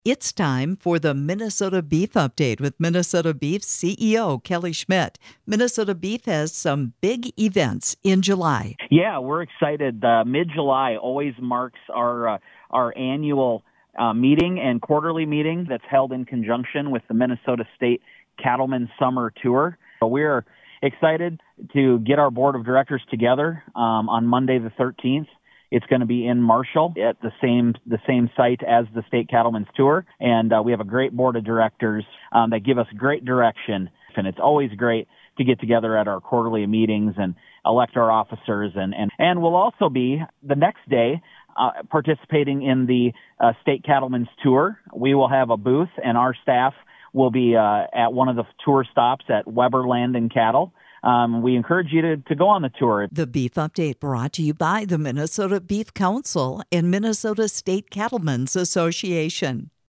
It's time for the Minnesota Beef Update with Minnesota Beef CEO Kelly Schmidt. Minnesota Beef has some big events in July. Yeah, we're excited. Mid-July always marks our annual meeting and quarterly meeting that's held in conjunction with the Minnesota State Cattlemen's Summer Tour. So we're excited to get our board of directors together on Monday the 13th. It's going to be in Marshall at the same site as the State Cattlemen's Tour, and we have a great board of directors that give us great direction. And it's always great to get together at our quarterly meetings and elect our officers, and we'll also be the next day participating in the State Cattlemen's Tour. We will have a booth, and our staff will be at one of the tour stops at Weber Land and Cattle. We encourage you to go on the tour. The Beef Update brought to you by the Minnesota Beef Council and Minnesota State Cattlemen's Association.